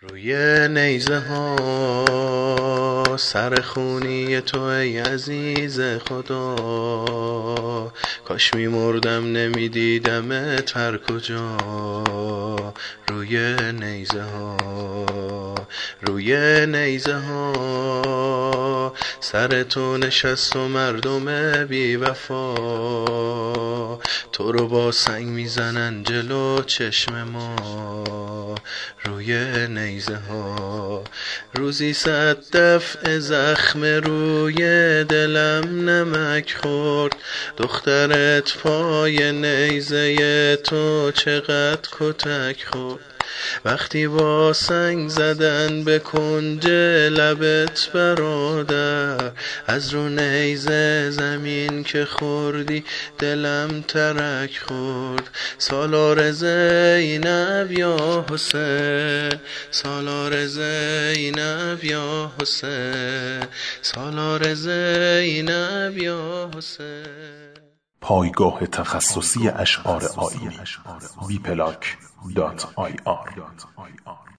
روی نیزه ها سر خونی تو ای عزیز خدا، کاش میمردم نمیدیدمت هر کجا. روی نیزه ها سر تو نشست و مردم بی وفا، تو رو با سنگ میزنن جلو چشم ما. روی نیزه ها روزی 100 دفعه زخم روی دلم نمک خورد، دخترت پای نیزه تو چقدر کتک خورد. وقتی با سنگ زدن به کنج لبت برادر، از رو نیزه زمین که خوردی دلم ترک خورد. سالار زینب یا حسین، سالار زینب یا حسین، سالار زینب یا حسین. پایگاه تخصصی اشعار آیینی www.bplank.ir